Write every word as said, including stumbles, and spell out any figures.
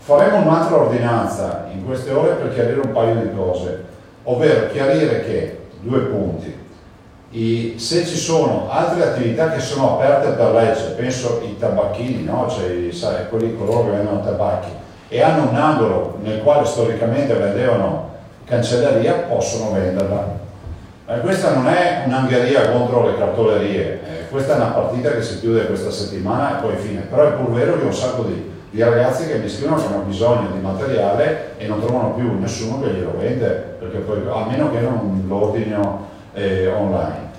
Faremo un'altra ordinanza in queste ore per chiarire un paio di cose, ovvero chiarire che, due punti, I, se ci sono altre attività che sono aperte per legge, penso i tabacchini, no? Cioè, sai, quelli coloro che vendono tabacchi e hanno un angolo nel quale storicamente vendevano cancelleria, possono venderla. Eh, questa non è un'angheria contro le cartolerie, eh, questa è una partita che si chiude questa settimana e poi fine, però è pur vero che ho un sacco di, di ragazzi che mi scrivono che hanno bisogno di materiale e non trovano più nessuno che glielo vende, perché poi, a meno che non lo ordinino eh, online.